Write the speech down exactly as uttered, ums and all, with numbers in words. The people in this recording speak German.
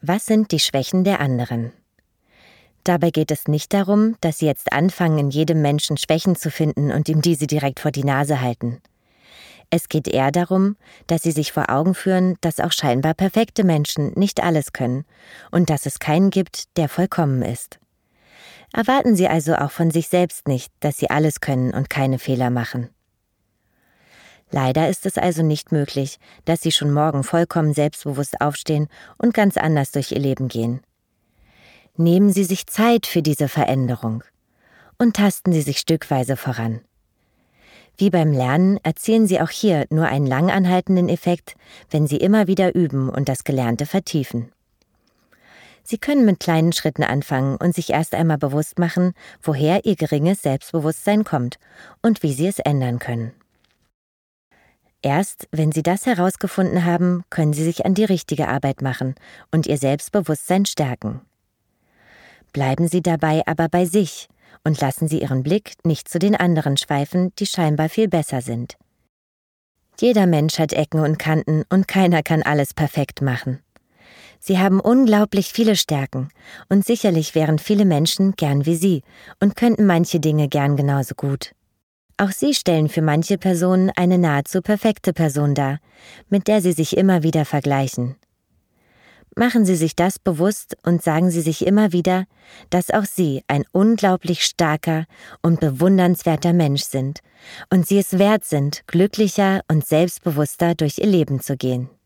Was sind die Schwächen der anderen? Dabei geht es nicht darum, dass Sie jetzt anfangen, in jedem Menschen Schwächen zu finden und ihm diese direkt vor die Nase halten. Es geht eher darum, dass Sie sich vor Augen führen, dass auch scheinbar perfekte Menschen nicht alles können und dass es keinen gibt, der vollkommen ist. Erwarten Sie also auch von sich selbst nicht, dass Sie alles können und keine Fehler machen. Leider ist es also nicht möglich, dass Sie schon morgen vollkommen selbstbewusst aufstehen und ganz anders durch Ihr Leben gehen. Nehmen Sie sich Zeit für diese Veränderung und tasten Sie sich stückweise voran. Wie beim Lernen erzielen Sie auch hier nur einen lang anhaltenden Effekt, wenn Sie immer wieder üben und das Gelernte vertiefen. Sie können mit kleinen Schritten anfangen und sich erst einmal bewusst machen, woher Ihr geringes Selbstbewusstsein kommt und wie Sie es ändern können. Erst wenn Sie das herausgefunden haben, können Sie sich an die richtige Arbeit machen und Ihr Selbstbewusstsein stärken. Bleiben Sie dabei aber bei sich und lassen Sie Ihren Blick nicht zu den anderen schweifen, die scheinbar viel besser sind. Jeder Mensch hat Ecken und Kanten und keiner kann alles perfekt machen. Sie haben unglaublich viele Stärken und sicherlich wären viele Menschen gern wie Sie und könnten manche Dinge gern genauso gut. Auch Sie stellen für manche Personen eine nahezu perfekte Person dar, mit der Sie sich immer wieder vergleichen. Machen Sie sich das bewusst und sagen Sie sich immer wieder, dass auch Sie ein unglaublich starker und bewundernswerter Mensch sind und Sie es wert sind, glücklicher und selbstbewusster durch Ihr Leben zu gehen.